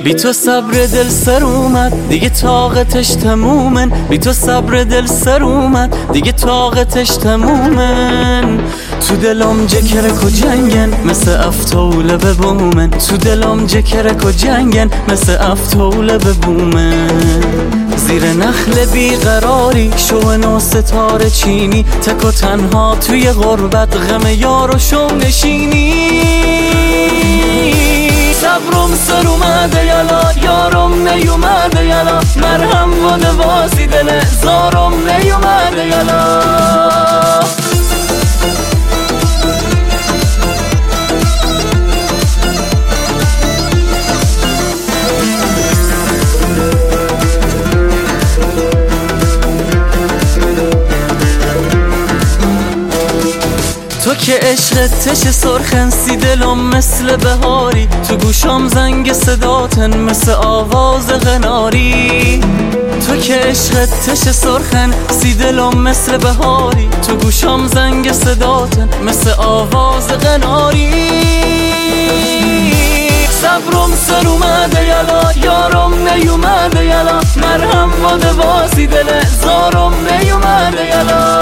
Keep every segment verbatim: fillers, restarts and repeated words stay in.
بی تو صبر دل سر اومد دیگه طاقتش تمومن، بی تو صبر دل سر اومد دیگه طاقتش تمومن. تو دلم جکرک و جنگن مثل افتوله به بومن، تو دلم جکرک و جنگن مثل افتوله به بومن. زیر نخل بیقراری شو نو ستاره چینی، تک و تنها توی غربت غم یار و شو نشینی. صبرم سر اومده یلا یارم نیومده یلا، مرهم و دواسی دل زارم نیومده یلا. تو که عشقت تش سرخن سی دلم مثل بهاری، تو گوشام زنگ صداتن مثل آواز غناری. تو که عشقت تش سرخن سی دلم مثل بهاری، تو گوشام زنگ صداتن مثل آواز غناری. صبرم سر اومده یلا یارم نیومده یلا، مرهم و دواسی دل زارم نیومده یلا.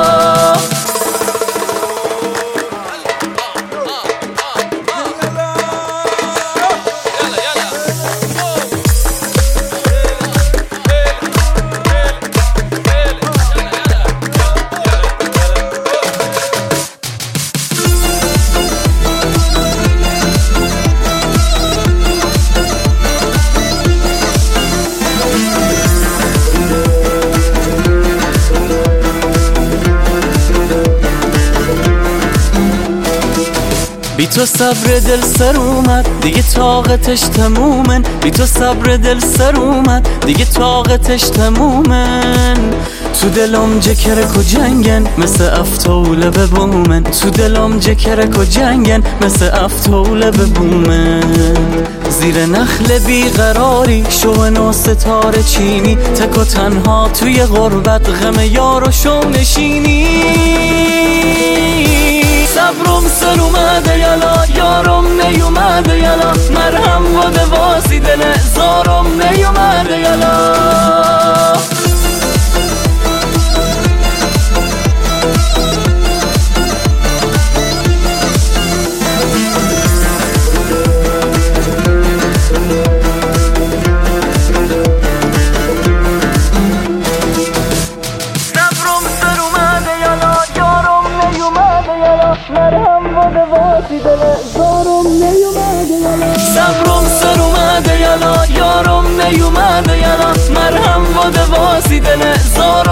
بی تو صبر دل سر اومد دیگه طاقتش تمومن، بی تو صبر دل سر اومد دیگه طاقتش تمومن. تو دلم جکرک و جنگن مثل افتوله به بومن، تو دلم جکرک و جنگن مثل افتوله به بومن. زیر نخل بیقراری شو نو ستاره چینی، تک و تنها توی غربت غم یار و شو نشینی. صبرم سر اومده یلا یارم نیومده یلا، مرهم و دواسی دل زارم نیومده یلا. مرهم و دواسی دل زارم نیومده یلا، صبرم سر اومده یلا یارم نیومده یلا، مرهم و دواسی دل زارم